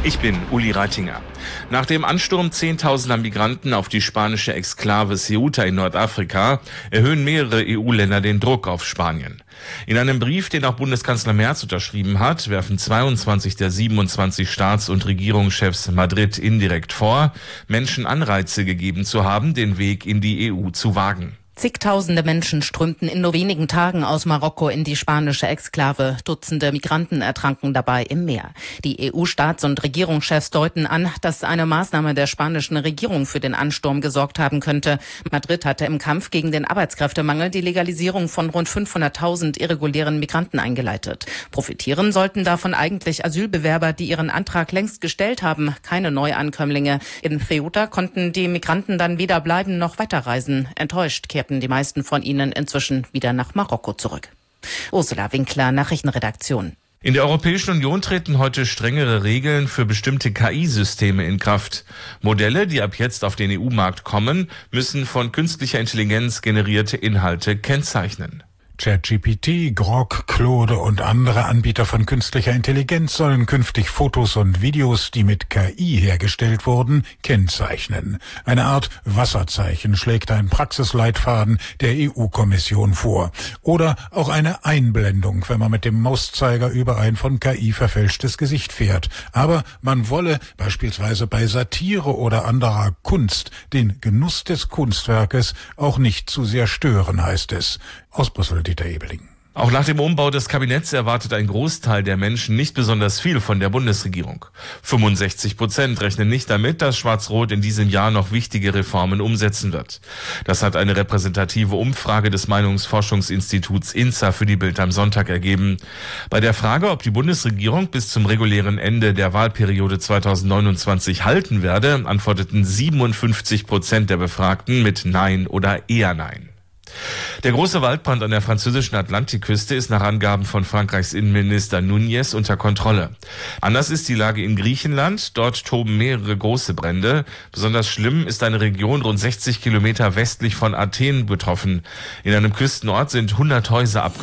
Ich bin Uli Reitinger. Nach dem Ansturm zehntausender Migranten auf die spanische Exklave Ceuta in Nordafrika erhöhen mehrere EU-Länder den Druck auf Spanien. In einem Brief, den auch Bundeskanzler Merz unterschrieben hat, werfen 22 der 27 Staats- und Regierungschefs Madrid indirekt vor, Menschen Anreize gegeben zu haben, den Weg in die EU zu wagen. Zigtausende Menschen strömten in nur wenigen Tagen aus Marokko in die spanische Exklave. Dutzende Migranten ertranken dabei im Meer. Die EU-Staats- und Regierungschefs deuten an, dass eine Maßnahme der spanischen Regierung für den Ansturm gesorgt haben könnte. Madrid hatte im Kampf gegen den Arbeitskräftemangel die Legalisierung von rund 500.000 irregulären Migranten eingeleitet. Profitieren sollten davon eigentlich Asylbewerber, die ihren Antrag längst gestellt haben, keine Neuankömmlinge. In Ceuta konnten die Migranten dann weder bleiben noch weiterreisen. Enttäuscht kehrten die meisten von ihnen inzwischen wieder nach Marokko zurück. Ursula Winkler, Nachrichtenredaktion. In der Europäischen Union treten heute strengere Regeln für bestimmte KI-Systeme in Kraft. Modelle, die ab jetzt auf den EU-Markt kommen, müssen von künstlicher Intelligenz generierte Inhalte kennzeichnen. ChatGPT, Grok, Claude und andere Anbieter von künstlicher Intelligenz sollen künftig Fotos und Videos, die mit KI hergestellt wurden, kennzeichnen. Eine Art Wasserzeichen schlägt ein Praxisleitfaden der EU-Kommission vor. Oder auch eine Einblendung, wenn man mit dem Mauszeiger über ein von KI verfälschtes Gesicht fährt. Aber man wolle beispielsweise bei Satire oder anderer Kunst den Genuss des Kunstwerkes auch nicht zu sehr stören, heißt es. Aus Brüssel, Dieter Ebeling. Auch nach dem Umbau des Kabinetts erwartet ein Großteil der Menschen nicht besonders viel von der Bundesregierung. 65% rechnen nicht damit, dass Schwarz-Rot in diesem Jahr noch wichtige Reformen umsetzen wird. Das hat eine repräsentative Umfrage des Meinungsforschungsinstituts INSA für die Bild am Sonntag ergeben. Bei der Frage, ob die Bundesregierung bis zum regulären Ende der Wahlperiode 2029 halten werde, antworteten 57% der Befragten mit Nein oder eher Nein. Der große Waldbrand an der französischen Atlantikküste ist nach Angaben von Frankreichs Innenminister Núñez unter Kontrolle. Anders ist die Lage in Griechenland. Dort toben mehrere große Brände. Besonders schlimm ist eine Region rund 60 Kilometer westlich von Athen betroffen. In einem Küstenort sind 100 Häuser abgebrannt.